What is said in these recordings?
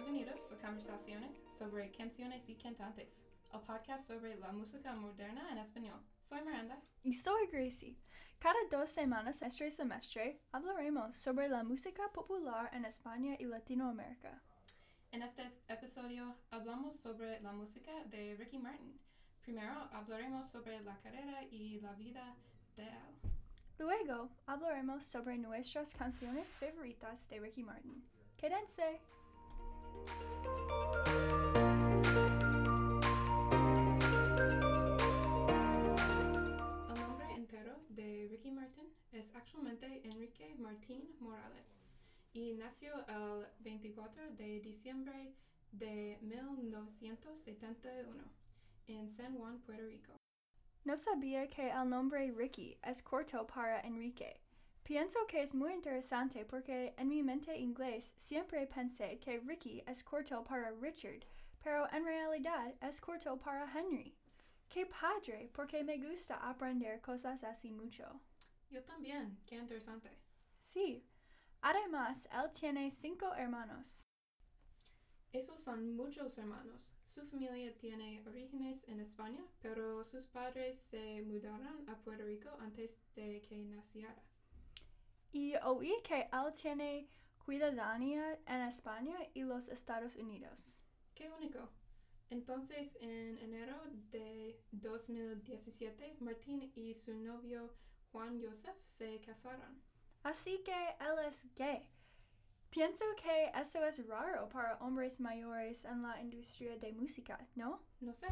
Bienvenidos a Conversaciones sobre Canciones y Cantantes, el podcast sobre la música moderna en español. Soy Miranda. Y soy Gracie. Cada 2 semanas este semestre hablaremos sobre la música popular en España y Latinoamérica. En este episodio hablamos sobre la música de Ricky Martin. Primero hablaremos sobre la carrera y la vida de él. Luego hablaremos sobre nuestras canciones favoritas de Ricky Martin. ¡Quédense! El nombre entero de Ricky Martin es actualmente Enrique Martín Morales y nació el 24 de diciembre de 1971 en San Juan, Puerto Rico. No sabía que el nombre Ricky es corto para Enrique. Pienso que es muy interesante porque en mi mente inglés siempre pensé que Ricky es corto para Richard, pero en realidad es corto para Henry. ¡Qué padre! Porque me gusta aprender cosas así mucho. Yo también, qué interesante. Sí. Además, él tiene 5 hermanos. Esos son muchos hermanos. Su familia tiene orígenes en España, pero sus padres se mudaron a Puerto Rico antes de que naciera. Y oí que él tiene ciudadanía en España y los Estados Unidos. ¡Qué único! Entonces, en enero de 2017, Martín y su novio Juan Joseph se casaron. Así que él es gay. Pienso que eso es raro para hombres mayores en la industria de música, ¿no? No sé.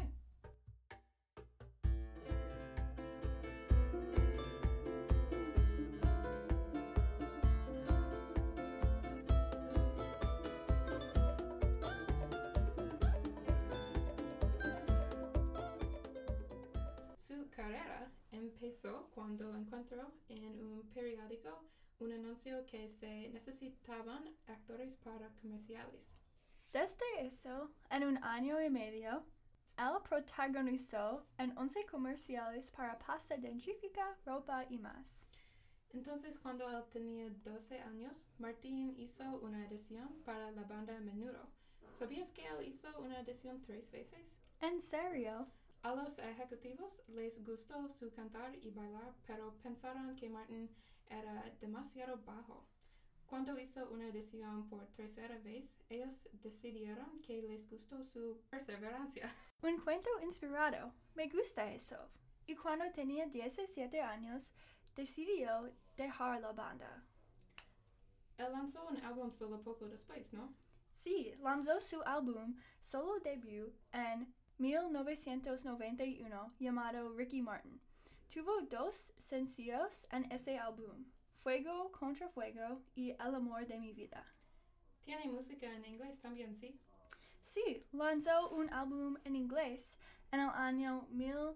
Su carrera empezó cuando encontró en un periódico un anuncio que se necesitaban actores para comerciales. Desde eso, en 1 año y medio, él protagonizó en 11 comerciales para pasta dentífrica, ropa y más. Entonces, cuando él tenía 12 años, Martín hizo una audición para la banda Menudo. ¿Sabías que él hizo una audición 3 veces? ¿En serio? A los ejecutivos les gustó su cantar y bailar, pero pensaron que Martin era demasiado bajo. Cuando hizo una audición por 3ª vez, ellos decidieron que les gustó su perseverancia. Un cuento inspirado. Me gusta eso. Y cuando tenía 17 años, decidió dejar la banda. Él lanzó un álbum solo poco después, ¿no? Sí, lanzó su álbum solo debut en 1991 llamado Ricky Martin. Tuvo 2 sencillos en ese álbum, Fuego contra Fuego y El amor de mi vida. Tiene música en inglés también, ¿sí? Sí, lanzó un álbum en inglés en el año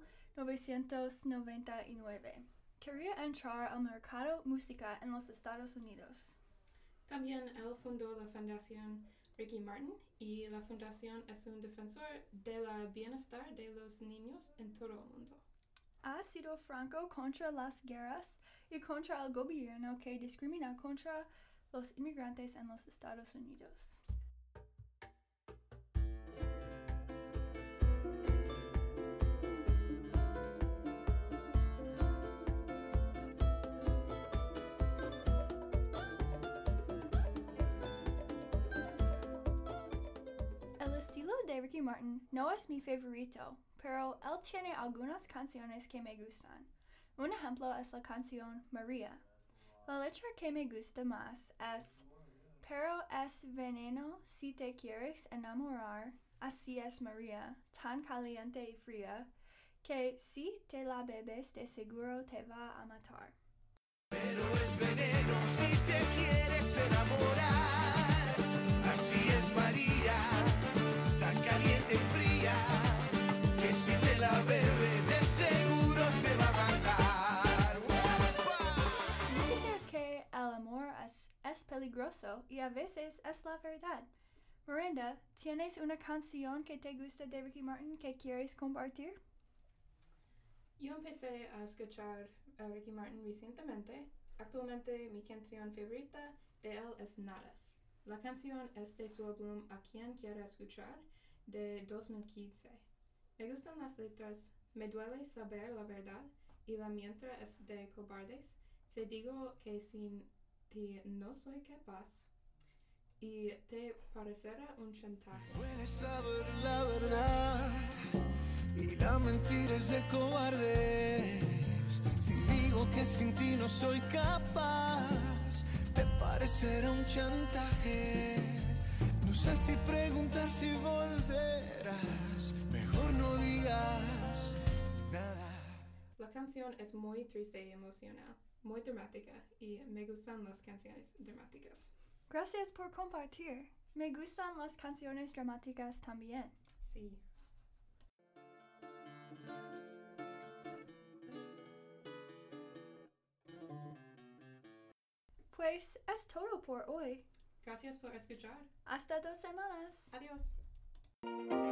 1999. Quería entrar al mercado musical en los Estados Unidos. También él fundó la Fundación Ricky Martin y la fundación es un defensor del bienestar de los niños en todo el mundo. Ha sido franco contra las guerras y contra el gobierno que discrimina contra los inmigrantes en los Estados Unidos. El estilo de Ricky Martin no es mi favorito, pero él tiene algunas canciones que me gustan. Un ejemplo es la canción María. La letra que me gusta más es: pero es veneno si te quieres enamorar, así es María, tan caliente y fría, que si te la bebes de seguro te va a matar. Pero es veneno si te quieres enamorar, así es María, tan caliente y fría, que si te la bebes de seguro te va a matar. Dice que el amor es peligroso y a veces es la verdad. Miranda, ¿tienes una canción que te gusta de Ricky Martin que quieres compartir? Yo empecé a escuchar a Ricky Martin recientemente. Actualmente mi canción favorita de él es Nada. La canción es de su álbum A Quien Quiera Escuchar de 2015. Me gustan las letras. Me duele saber la verdad y la mientras es de cobardes. Se digo que sin ti no soy capaz y te parecerá un chantaje. Duele saber la verdad y la mentira es de cobardes. Si digo que sin ti no soy capaz, te parecerá un chantaje. No sé si preguntar si volverás, mejor no digas nada. La canción es muy triste y emocional, muy dramática y me gustan las canciones dramáticas. Gracias por compartir. Me gustan las canciones dramáticas también. Sí. Pues es todo por hoy. Gracias por escuchar. Hasta 2 semanas. Adiós.